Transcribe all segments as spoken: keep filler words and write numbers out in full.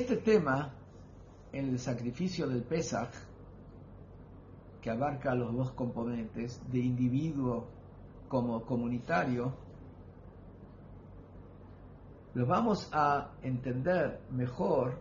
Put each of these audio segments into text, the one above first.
este tema, en el sacrificio del Pesaj, que abarca los dos componentes, de individuo como comunitario, lo vamos a entender mejor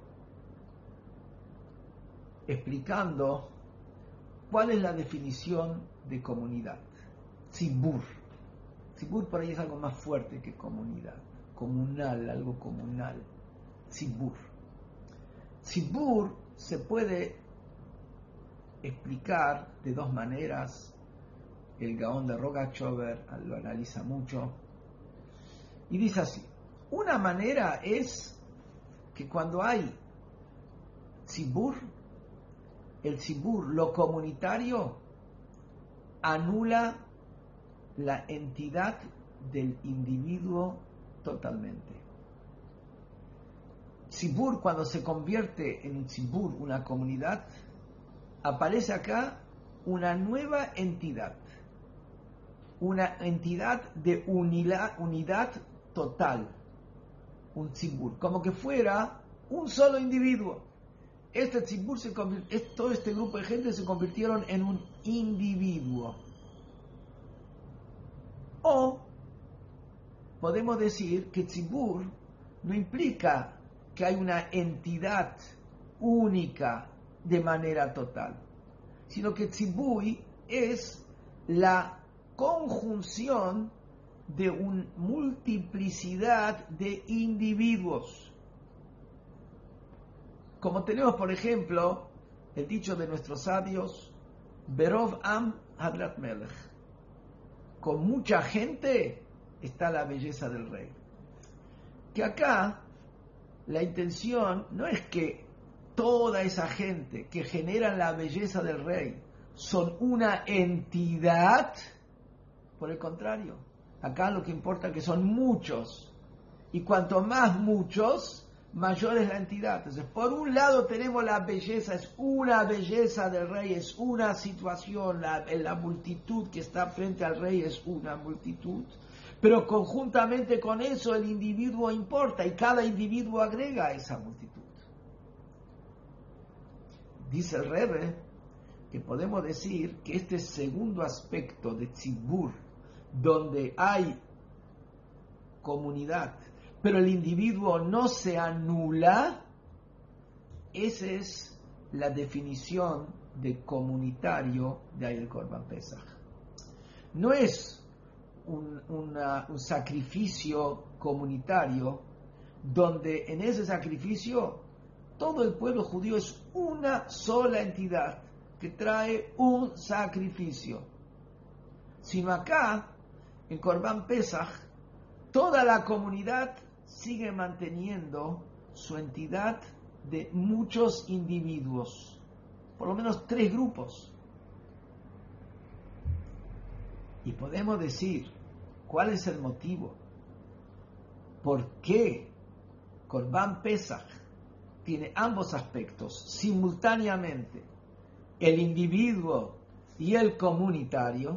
explicando cuál es la definición de comunidad. Tzibur. Tzibur por ahí es algo más fuerte que comunidad. Comunal, algo comunal. Tzibur. Tzibur se puede explicar de dos maneras. El Gaón de Rogachover lo analiza mucho. Y dice así. Una manera es que cuando hay tzibur, el tzibur, lo comunitario, anula la entidad del individuo totalmente. Tzibur, cuando se convierte en un tzibur, una comunidad, aparece acá una nueva entidad, una entidad de unidad, unidad total, un tzibur, como que fuera un solo individuo. Este tzibur, se convirtió, todo este grupo de gente se convirtieron en un individuo. O podemos decir que tzibur no implica que hay una entidad única de manera total, sino que tzibur es la conjunción de una multiplicidad de individuos. Como tenemos, por ejemplo, el dicho de nuestros sabios, Berov Am Hadrat Melech. Con mucha gente está la belleza del rey. Que acá la intención no es que toda esa gente que generan la belleza del rey son una entidad, por el contrario. Acá lo que importa es que son muchos. Y cuanto más muchos, mayor es la entidad. Entonces, por un lado tenemos la belleza, es una belleza del rey, es una situación, la, la multitud que está frente al rey es una multitud. Pero conjuntamente con eso el individuo importa y cada individuo agrega a esa multitud. Dice el Rebbe que podemos decir que este segundo aspecto de tzibur, donde hay comunidad, pero el individuo no se anula, esa es la definición de comunitario de el Korban Pesach. No es un, una, un sacrificio comunitario donde en ese sacrificio todo el pueblo judío es una sola entidad que trae un sacrificio, sino acá en Korban Pesach toda la comunidad sigue manteniendo su entidad de muchos individuos, por lo menos tres grupos. Y podemos decir cuál es el motivo, por qué Korban Pesach tiene ambos aspectos simultáneamente, el individuo y el comunitario.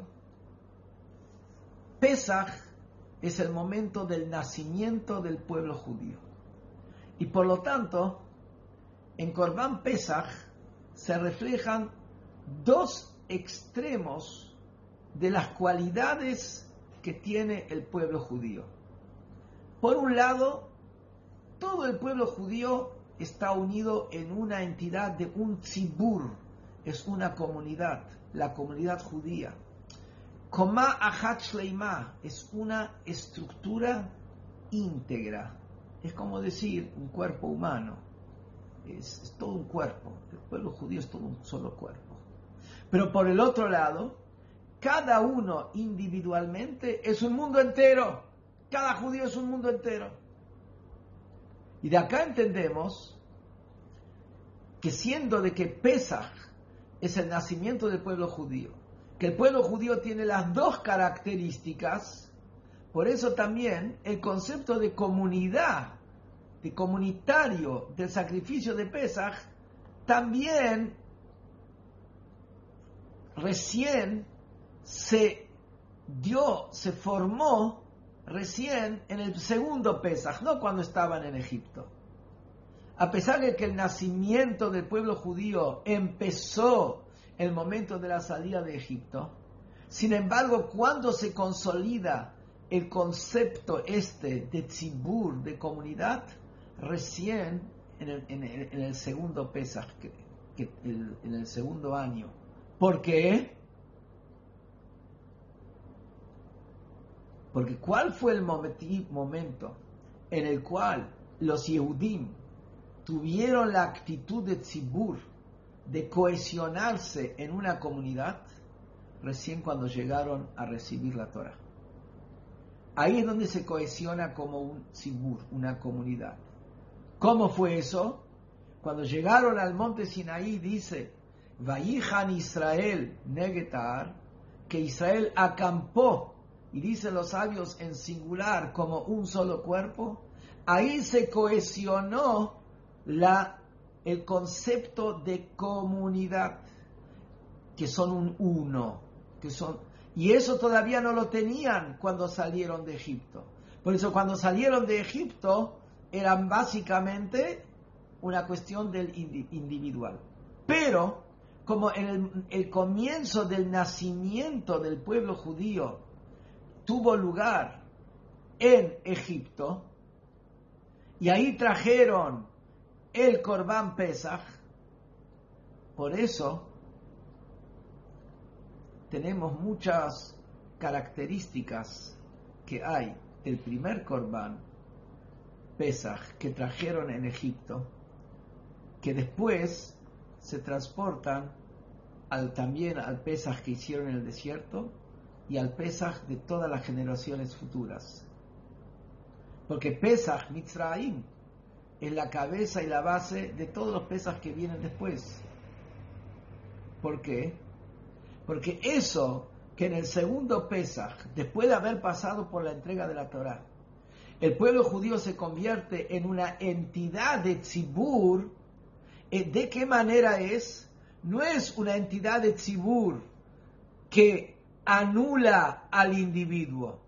Pesach es el momento del nacimiento del pueblo judío. Y por lo tanto, en Korban Pesach se reflejan dos extremos de las cualidades que tiene el pueblo judío. Por un lado, todo el pueblo judío está unido en una entidad de un tzibur, es una comunidad, la comunidad judía. Koma Achat Shleima es una estructura íntegra. Es como decir un cuerpo humano. Es, es todo un cuerpo. El pueblo judío es todo un solo cuerpo. Pero por el otro lado, cada uno individualmente es un mundo entero. Cada judío es un mundo entero. Y de acá entendemos que siendo de que Pesach es el nacimiento del pueblo judío, que el pueblo judío tiene las dos características, por eso también el concepto de comunidad, de comunitario del sacrificio de Pesach, también recién se dio, se formó recién en el segundo Pesach, no cuando estaban en Egipto. a pesar de que el nacimiento del pueblo judío empezó el momento de la salida de Egipto, sin embargo, cuando se consolida el concepto este de tzibur, de comunidad, recién en el, en el, en el segundo Pesach, que, que el, en el segundo año. ¿Por qué? Porque ¿cuál fue el momento en el cual los Yehudim tuvieron la actitud de tzibur, de cohesionarse en una comunidad? Recién cuando llegaron a recibir la Torah. Ahí es donde se cohesiona como un tzibur, una comunidad. ¿Cómo fue eso? Cuando llegaron al monte Sinaí, dice, Vayijan Israel negetar, que Israel acampó, y dicen los sabios en singular, como un solo cuerpo. Ahí se cohesionó la, el concepto de comunidad, que son un uno, que son, y eso todavía no lo tenían cuando salieron de Egipto. Por eso cuando salieron de Egipto eran básicamente una cuestión del individual. Pero como en el, el comienzo del nacimiento del pueblo judío tuvo lugar en Egipto, y ahí trajeron el Corbán Pesach, por eso tenemos muchas características que hay del primer Corbán Pesach que trajeron en Egipto, que después se transportan al, también al Pesach que hicieron en el desierto y al Pesach de todas las generaciones futuras. Porque Pesach Mitzrayim es la cabeza y la base de todos los Pesach que vienen después. ¿Por qué? Porque eso que en el segundo Pesach, después de haber pasado por la entrega de la Torá, el pueblo judío se convierte en una entidad de tzibur. ¿De qué manera es? No es una entidad de tzibur que anula al individuo,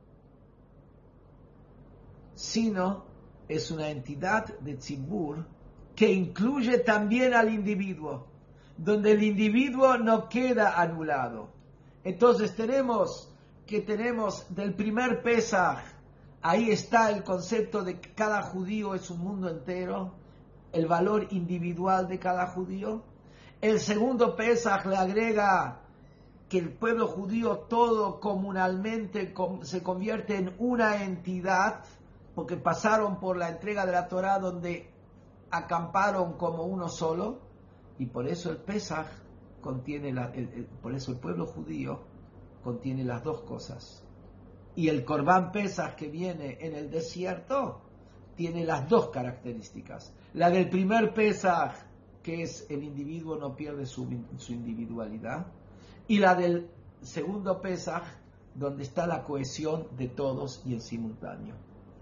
sino es una entidad de tzibur que incluye también al individuo, donde el individuo no queda anulado. Entonces tenemos que tenemos del primer Pesach, ahí está el concepto de que cada judío es un mundo entero, el valor individual de cada judío. El segundo Pesach le agrega que el pueblo judío todo comunalmente se convierte en una entidad, porque pasaron por la entrega de la Torá donde acamparon como uno solo, y por eso el Pesach contiene, la, el, el, por eso el pueblo judío contiene las dos cosas. Y el Corbán Pesach que viene en el desierto tiene las dos características. La del primer Pesach, que es el individuo no pierde su, su individualidad, y la del segundo Pesach, donde está la cohesión de todos y en simultáneo.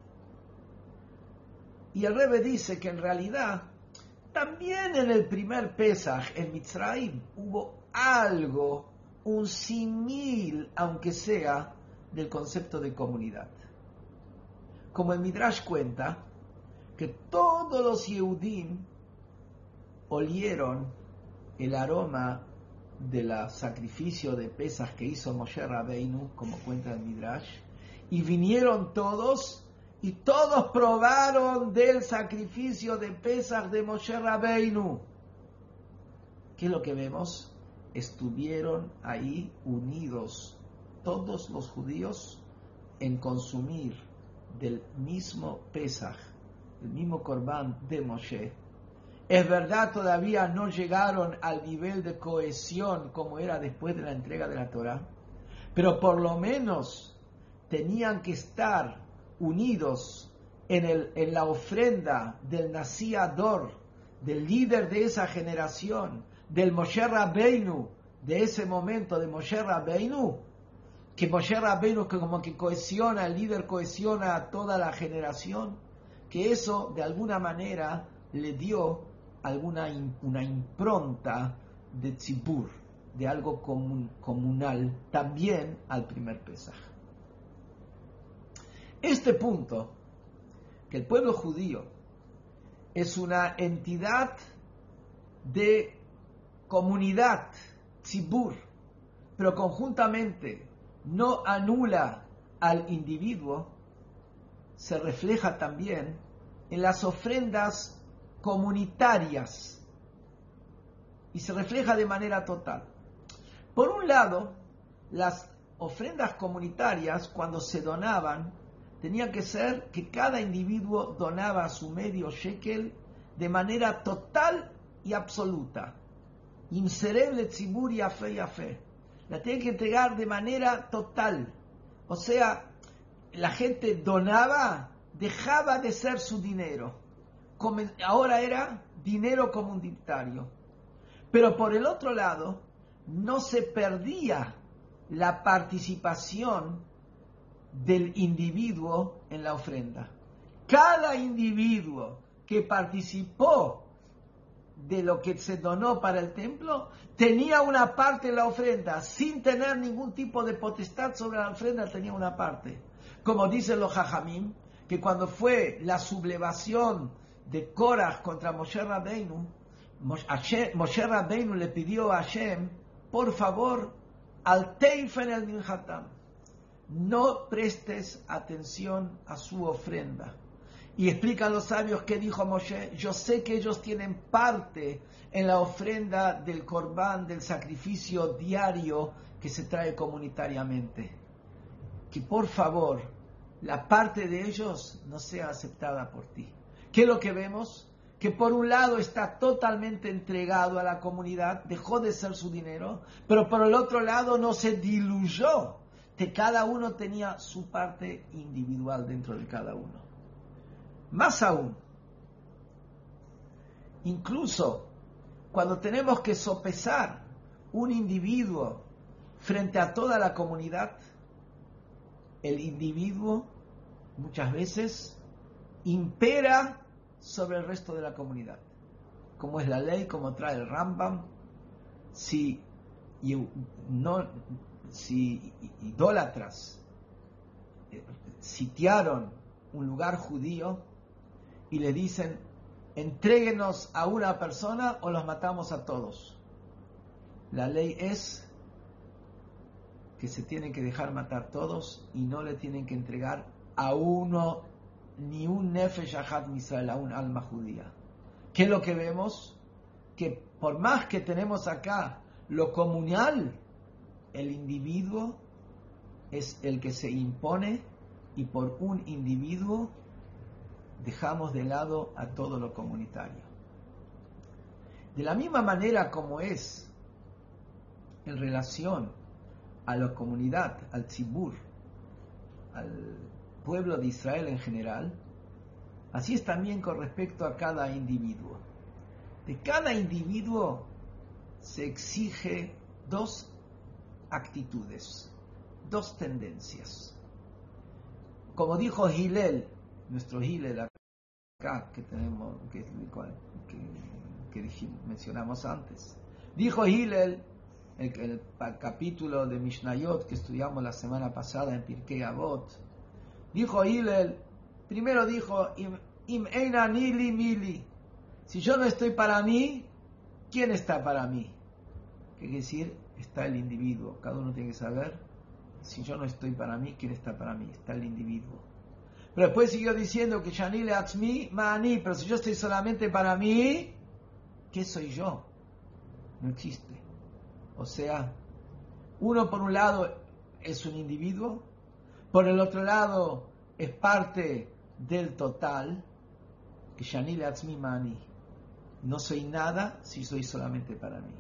Y el Rebbe dice que en realidad también en el primer Pesach, en Mitzrayim, hubo algo, un símil, aunque sea, del concepto de comunidad. Como el Midrash cuenta, que todos los Yehudim olieron el aroma del sacrificio de Pesach que hizo Moshe Rabbeinu, como cuenta el Midrash, y vinieron todos, y todos probaron del sacrificio de Pesach de Moshe Rabbeinu. ¿Qué es lo que vemos? Estuvieron ahí unidos todos los judíos en consumir del mismo Pesach, el mismo Corbán de Moshe. Es verdad, todavía no llegaron al nivel de cohesión como era después de la entrega de la Torá, pero por lo menos tenían que estar unidos en, el, en la ofrenda del Nasi Ador, del líder de esa generación, del Moshe Rabbeinu, de ese momento de Moshe Rabbeinu, que Moshe Rabbeinu que como que cohesiona, el líder cohesiona a toda la generación, que eso de alguna manera le dio alguna una impronta de tzibur, de algo comun, comunal, también al primer Pesaj. Este punto, que el pueblo judío es una entidad de comunidad, tzibur, pero conjuntamente no anula al individuo, se refleja también en las ofrendas comunitarias y se refleja de manera total. Por un lado, las ofrendas comunitarias, cuando se donaban, tenía que ser que cada individuo donaba su medio shekel de manera total y absoluta. Insereble tzibur y afe y afe. La tiene que entregar de manera total. O sea, la gente donaba, dejaba de ser su dinero. Ahora era dinero comunitario. Pero por el otro lado, no se perdía la participación del individuo en la ofrenda. Cada individuo que participó de lo que se donó para el templo tenía una parte en la ofrenda, sin tener ningún tipo de potestad sobre la ofrenda, tenía una parte. Como dicen los Jajamim, que cuando fue la sublevación de Korach contra Moshe Rabbeinu, Moshe Rabbeinu le pidió a Hashem, por favor, al teifen el minhatam, no prestes atención a su ofrenda. Y explican los sabios que dijo Moshe, yo sé que ellos tienen parte en la ofrenda del corbán, del sacrificio diario que se trae comunitariamente. Que por favor, la parte de ellos no sea aceptada por ti. ¿Qué es lo que vemos? Que por un lado está totalmente entregado a la comunidad, dejó de ser su dinero, pero por el otro lado no se diluyó, que cada uno tenía su parte individual dentro de cada uno. Más aún, incluso cuando tenemos que sopesar un individuo frente a toda la comunidad, el individuo muchas veces impera sobre el resto de la comunidad. Como es la ley, como trae el Rambam, si, no, si idólatras sitiaron un lugar judío y le dicen, entréguenos a una persona o los matamos a todos. La ley es que se tienen que dejar matar todos y no le tienen que entregar a uno, ni un nefesh ahad misrael, a un alma judía. ¿Qué es lo que vemos? Que por más que tenemos acá lo comunal, el individuo es el que se impone y por un individuo dejamos de lado a todo lo comunitario. De la misma manera como es en relación a la comunidad, al tzibur, al pueblo de Israel en general, así es también con respecto a cada individuo. De cada individuo se exige dos actitudes, dos tendencias. Como dijo Hillel, nuestro Hillel acá, que tenemos, que, que, que dijimos, mencionamos antes, dijo Hillel, el, el, el capítulo de Mishnayot que estudiamos la semana pasada en Pirkei Avot, dijo Hillel, primero dijo, im, im eina nili mili, si yo no estoy para mí, ¿quién está para mí? ¿Qué quiere decir? Está el individuo, cada uno tiene que saber, si yo no estoy para mí, ¿quién está para mí? Está el individuo. Pero después siguió diciendo que Shani le atzmi ma'ani, pero si yo estoy solamente para mí, ¿qué soy yo? No existe. O sea, uno por un lado es un individuo, por el otro lado es parte del total, que Shani le atzmi ma'ani. No soy nada si soy solamente para mí.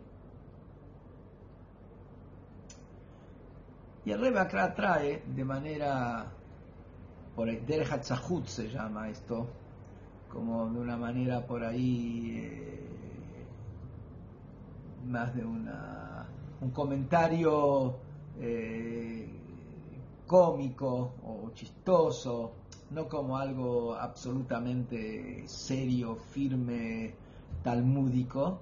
Y el Rebbe acá trae de manera, por ahí, Derech HaTzahut se llama esto, como de una manera por ahí, eh, más de una, un comentario eh, cómico o chistoso, no como algo absolutamente serio, firme, talmúdico,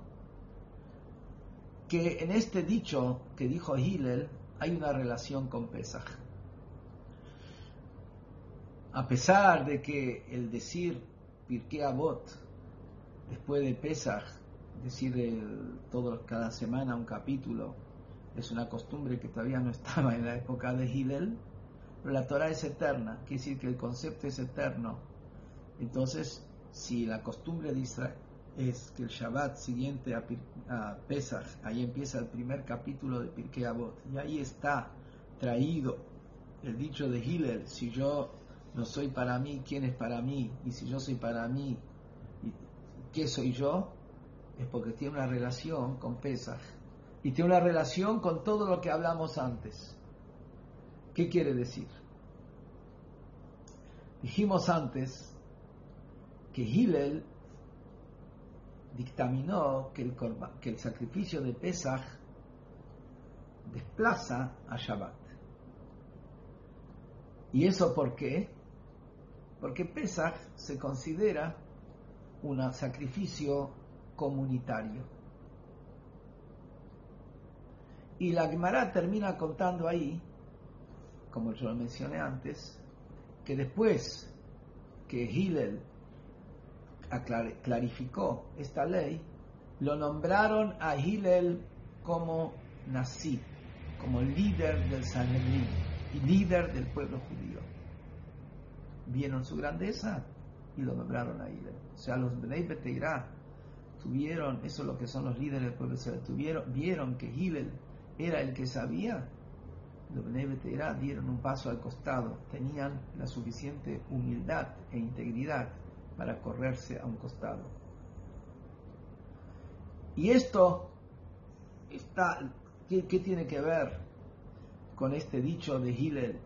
que en este dicho que dijo Hillel hay una relación con Pesaj. A pesar de que el decir Pirkei Avot después de Pesaj, decir el, todo, cada semana un capítulo, es una costumbre que todavía no estaba en la época de Hillel, pero la Torah es eterna, quiere decir que el concepto es eterno. Entonces, si la costumbre de Israel es que el Shabbat siguiente a, a Pesaj, ahí empieza el primer capítulo de Pirkei Avot, y ahí está traído el dicho de Hillel: si yo no soy para mí, ¿quién es para mí? Y si yo soy para mí, ¿qué soy yo? Es porque tiene una relación con Pesaj y tiene una relación con todo lo que hablamos antes. ¿Qué quiere decir? Dijimos antes que Hillel dictaminó que el, korban, que el sacrificio de Pesaj desplaza a Shabbat. ¿Y eso por qué? Porque Pesaj se considera un sacrificio comunitario. Y la Gemara termina contando ahí, como yo lo mencioné antes, que después que Hillel clarificó esta ley, lo nombraron a Hillel como Nasi, como líder del Sanhedrin y líder del pueblo judío. Vieron su grandeza y lo nombraron a Hillel. O sea, los Bnei Beteirá tuvieron, eso es lo que son los líderes del pueblo, tuvieron, vieron que Hillel era el que sabía. Los Bnei Beteirá dieron un paso al costado, tenían la suficiente humildad e integridad para correrse a un costado. Y esto está, ¿qué, qué tiene que ver con este dicho de Hillel?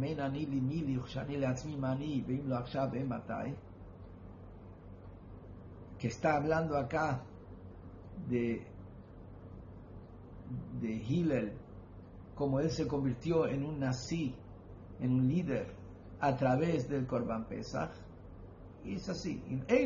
Que está hablando acá de, de Hillel, como él se convirtió en un Nasi, en un líder, a través del Korban Pesach. Y es así.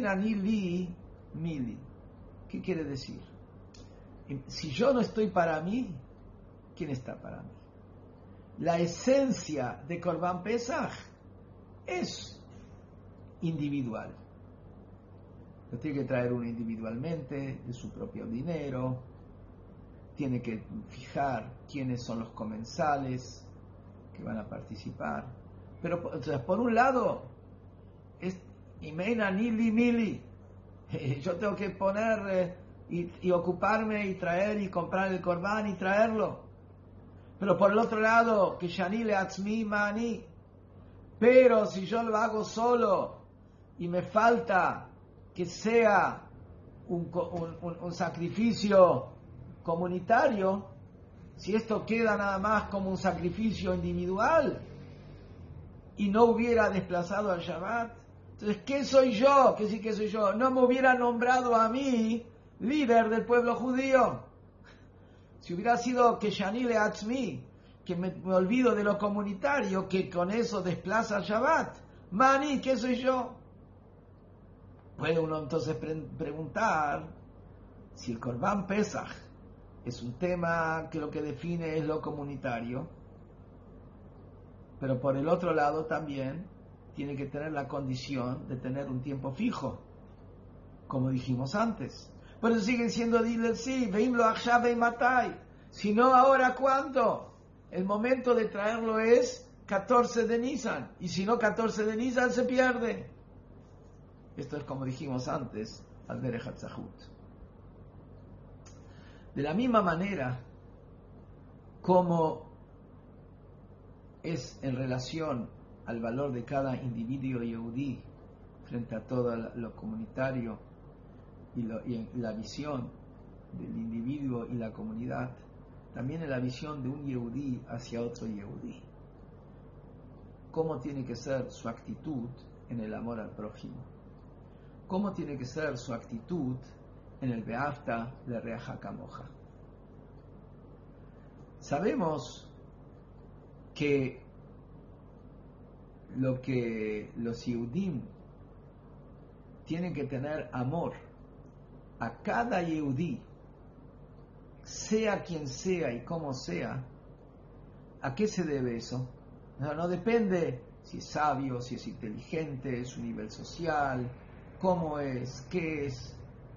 ¿Qué quiere decir? Si yo no estoy para mí, ¿quién está para mí? La esencia de Korban Pesach es individual. Lo tiene que traer uno individualmente, de su propio dinero. Tiene que fijar quiénes son los comensales que van a participar. Pero entonces, por un lado, es Imena Nili Mili. Yo tengo que poner eh, y, y ocuparme y traer y comprar el Korban y traerlo. Pero por el otro lado, que Shani le atzmi mani. Pero si yo lo hago solo y me falta que sea un, un, un, un sacrificio comunitario, si esto queda nada más como un sacrificio individual y no hubiera desplazado al Shabbat, entonces ¿qué soy yo? ¿Qué sí que soy yo? No me hubiera nombrado a mí líder del pueblo judío. Si hubiera sido que Shani le atzmi, que me, me olvido de lo comunitario, que con eso desplaza al Shabbat, Mani, ¿qué soy yo? Puede uno entonces pre- preguntar si el Korban Pesach es un tema que lo que define es lo comunitario, pero por el otro lado también tiene que tener la condición de tener un tiempo fijo, como dijimos antes. Por eso siguen siendo diles, sí, veimlo achshav matai. Si no, ahora ¿cuándo? El momento de traerlo es catorce de Nisan, y si no catorce de Nisan se pierde. Esto es como dijimos antes, al Derech HaTzahut. De la misma manera como es en relación al valor de cada individuo yehudí frente a todo lo comunitario y, lo, y la visión del individuo y la comunidad, también en la visión de un yehudí hacia otro yehudí. ¿Cómo tiene que ser su actitud en el amor al prójimo? ¿Cómo tiene que ser su actitud en el Beafta de Reaja Kamoja? Sabemos que lo que los Yehudim tienen que tener amor a cada Yehudí, sea quien sea y como sea. ¿A qué se debe eso? No, no depende si es sabio, si es inteligente, su nivel social, cómo es, qué es.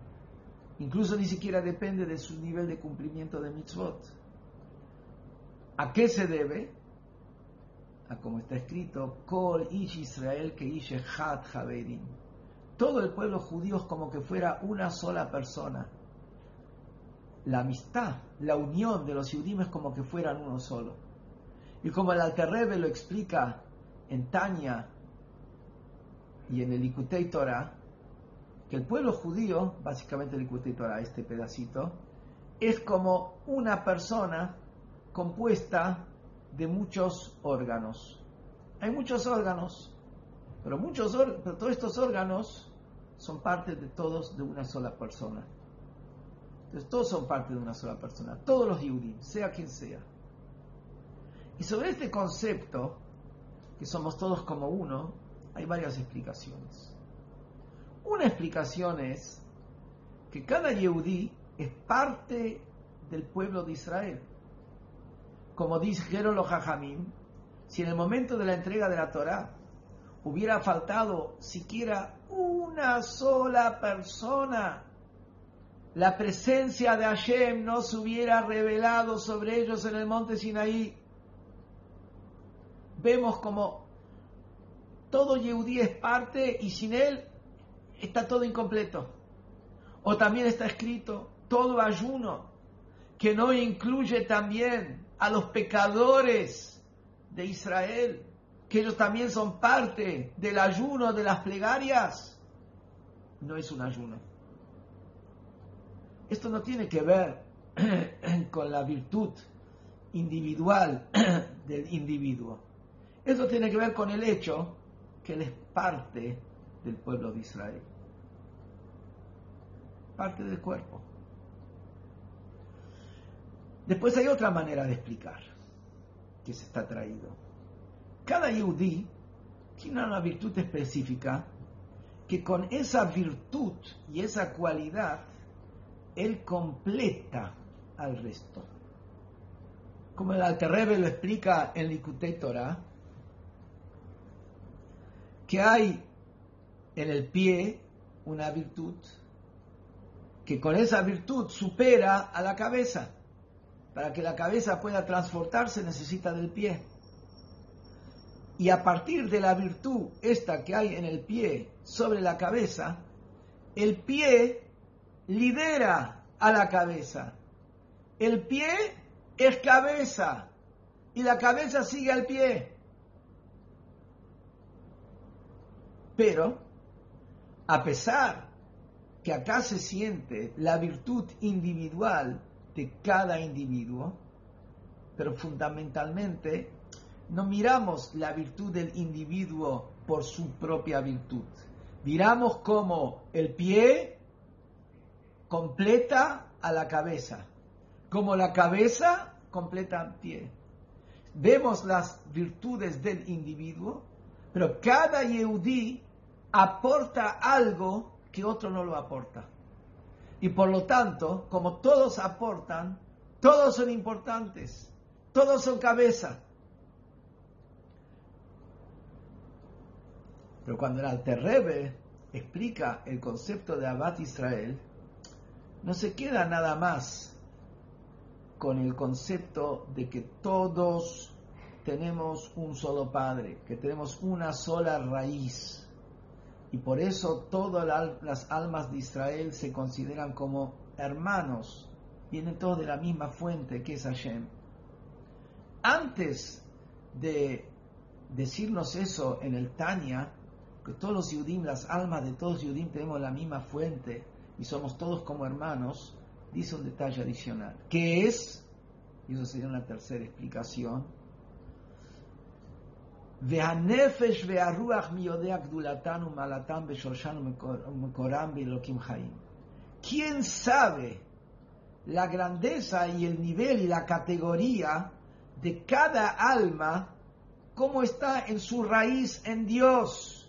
Incluso ni siquiera depende de su nivel de cumplimiento de mitzvot. ¿A qué se debe? A como está escrito, Kol ish Israel que ish echad haverim. Todo el pueblo judío es como que fuera una sola persona. La amistad, la unión de los judíos es como que fueran uno solo. Y como el Alter Rebbe lo explica en Tanya y en el Likutei Torah, que el pueblo judío, básicamente el Likutei Torah, este pedacito, es como una persona compuesta de muchos órganos. Hay muchos órganos, pero, muchos or- pero todos estos órganos son parte de todos de una sola persona. Entonces todos son parte de una sola persona, todos los Yehudim, sea quien sea. Y sobre este concepto, que somos todos como uno, hay varias explicaciones. Una explicación es que cada Yehudí es parte del pueblo de Israel. Como dijeron los Jajamim, si en el momento de la entrega de la Torá hubiera faltado siquiera una sola persona, la presencia de Hashem no se hubiera revelado sobre ellos en el monte Sinaí. Vemos como todo Yehudí es parte y sin él está todo incompleto. O también está escrito todo ayuno que no incluye también a los pecadores de Israel, que ellos también son parte del ayuno de las plegarias, no es un ayuno. Esto no tiene que ver con la virtud individual del individuo. Esto tiene que ver con el hecho que él es parte del pueblo de Israel, parte del cuerpo. Después hay otra manera de explicar que se está traído. Cada Yehudí tiene una virtud específica que con esa virtud y esa cualidad él completa al resto. Como el Alter Rebbe lo explica en Likutei Torah, que hay en el pie una virtud que con esa virtud supera a la cabeza. Para que la cabeza pueda transportarse necesita del pie. Y a partir de la virtud esta que hay en el pie sobre la cabeza, el pie lidera a la cabeza. El pie es cabeza y la cabeza sigue al pie. Pero, a pesar que acá se siente la virtud individual de cada individuo, pero fundamentalmente no miramos la virtud del individuo por su propia virtud. Miramos cómo el pie completa a la cabeza, como la cabeza completa al pie. Vemos las virtudes del individuo, pero cada Yehudí aporta algo que otro no lo aporta. Y por lo tanto, como todos aportan, todos son importantes, todos son cabeza. Pero cuando el Alter Rebbe explica el concepto de Ahavat Israel, no se queda nada más con el concepto de que todos tenemos un solo Padre, que tenemos una sola raíz. Y por eso todas las almas de Israel se consideran como hermanos. Vienen todos de la misma fuente que es Hashem. Antes de decirnos eso en el Tanya, que todos los Yudim, las almas de todos los Yudim tenemos la misma fuente y somos todos como hermanos, dice un detalle adicional, que es, y eso sería una tercera explicación, והנפש והרוח מי יודע גדולתן ומעלתן בשורשן ומקורם באלוקים חיים. ¿Quién sabe la grandeza y el nivel y la categoría de cada alma, cómo está en su raíz en Dios?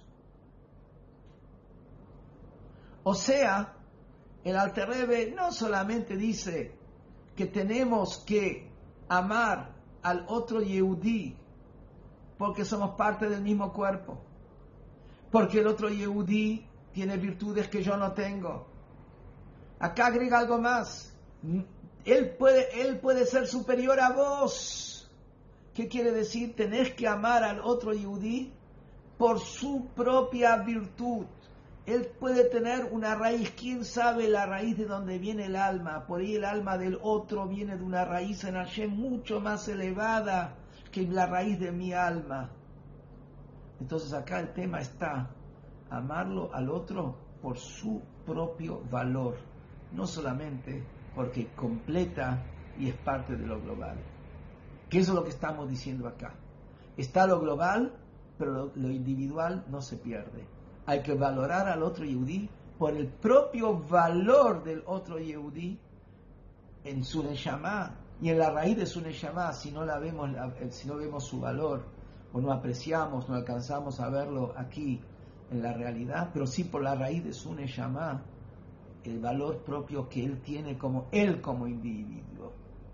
O sea, el Alter Rebbe no solamente dice que tenemos que amar al otro Yehudí porque somos parte del mismo cuerpo, porque el otro Yehudí tiene virtudes que yo no tengo, Acá agrega algo más. Él puede, él puede ser superior a vos. ¿Qué quiere decir? Tenés que amar al otro Yehudí por su propia virtud. Él puede tener una raíz, quién sabe la raíz de donde viene el alma. Por ahí el alma del otro viene de una raíz en Hashem mucho más elevada que la raíz de mi alma. Entonces acá el tema está, amarlo al otro por su propio valor, no solamente porque completa y es parte de lo global. ¿Qué es lo que estamos diciendo acá? Está lo global, pero lo, lo individual no se pierde. Hay que valorar al otro Yehudí por el propio valor del otro Yehudí en su neshama y en la raíz de su neshama. Si no la vemos, si no vemos su valor o no apreciamos, no alcanzamos a verlo aquí en la realidad, pero sí por la raíz de su neshama, el valor propio que él tiene como él como individuo.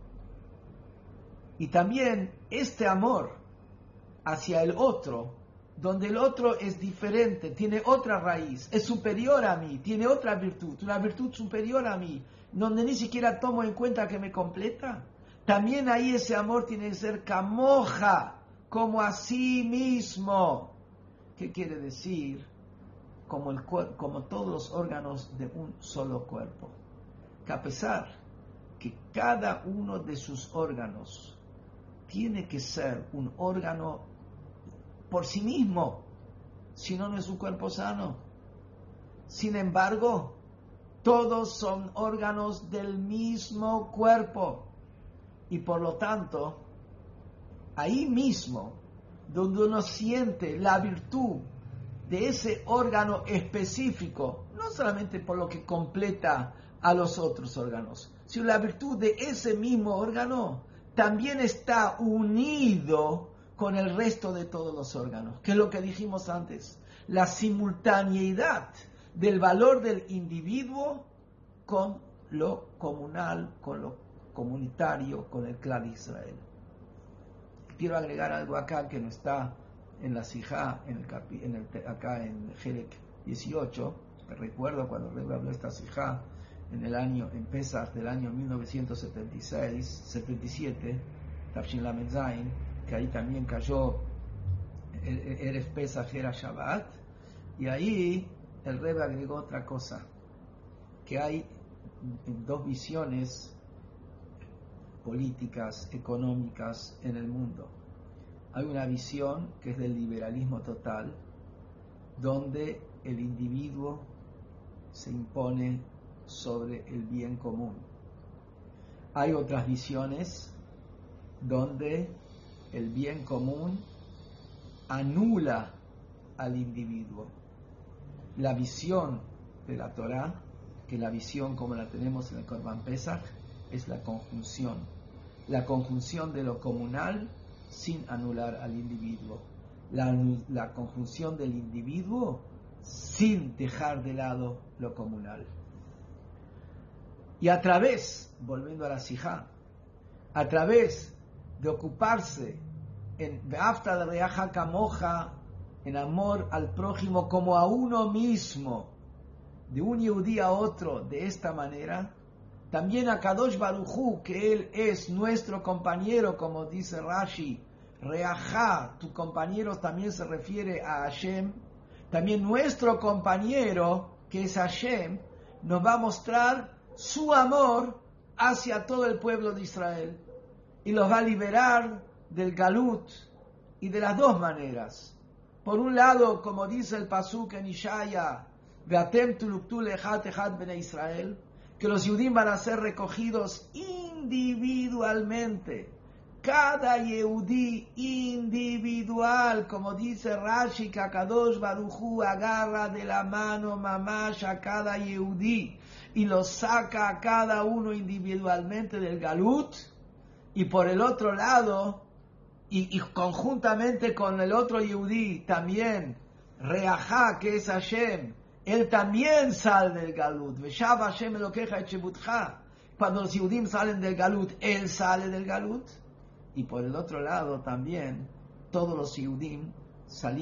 Y también este amor hacia el otro, donde el otro es diferente, tiene otra raíz, es superior a mí, tiene otra virtud, una virtud superior a mí, donde ni siquiera tomo en cuenta que me completa. También ahí ese amor tiene que ser camoja, como a sí mismo. ¿Qué quiere decir? Como, el, como todos los órganos de un solo cuerpo. Que a pesar que cada uno de sus órganos tiene que ser un órgano por sí mismo, si no, no es un cuerpo sano. Sin embargo, todos son órganos del mismo cuerpo. Y por lo tanto, ahí mismo, donde uno siente la virtud de ese órgano específico, no solamente por lo que completa a los otros órganos, sino la virtud de ese mismo órgano, también está unido con el resto de todos los órganos, que es lo que dijimos antes, la simultaneidad del valor del individuo con lo comunal, con lo comunitario, con el clan de Israel. Quiero agregar algo acá que no está en la Sijá, en el capi, en el, acá en Jerek dieciocho. Recuerdo cuando Rebbe habló esta Sijá en el año, en Pesach del año mil novecientos setenta y seis, setenta y siete, Tafshin Lamed Zayin, que ahí también cayó Erev Pesach, era Shabbat, y ahí el Rebbe agregó otra cosa, que hay dos visiones políticas, económicas en el mundo. Hay una visión que es del liberalismo total, donde el individuo se impone sobre el bien común. Hay otras visiones donde el bien común anula al individuo. La visión de la Torá, que la visión como la tenemos en el Korban Pesach, es la conjunción. La conjunción de lo comunal sin anular al individuo. La, la conjunción del individuo sin dejar de lado lo comunal. Y a través, volviendo a la Sijá, a través de ocuparse en Be'afta de Reaja Kamoja, en amor al prójimo como a uno mismo, de un Yehudí a otro, de esta manera, también a Kadosh Baruj Hu, que él es nuestro compañero, como dice Rashi, Reajá, tu compañero también se refiere a Hashem, también nuestro compañero, que es Hashem, nos va a mostrar su amor hacia todo el pueblo de Israel y los va a liberar del galut, y de las dos maneras. Por un lado, como dice el pasuk en Ishaya, Ve'atem tuluktu lechat echat bnei Israel, que los Yehudim van a ser recogidos individualmente, cada Yehudí individual, como dice Rashi, que Akadosh Baruj Hu agarra de la mano mamash a cada Yehudí y los saca a cada uno individualmente del galut, y por el otro lado, y, y conjuntamente con el otro Yehudí también, Reajá, que es Hashem, él también sale del galut. Veshav Hashem Elokeja et Shebutcha. Cuando los Yehudim salen del galut, él sale del galut. Y por el otro lado también, todos los Yehudim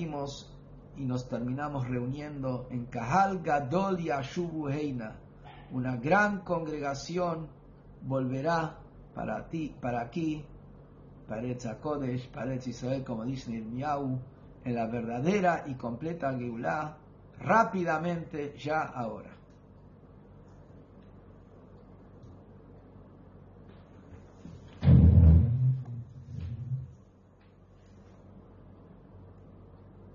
salimos y nos terminamos reuniendo en Kahal Gadol Yashubu Heina, una gran congregación volverá para ti, para aquí, para Eretz HaKodesh, para Eretz Israel, como dice Yirmiyahu, en la verdadera y completa Geulah, rápidamente, ya ahora.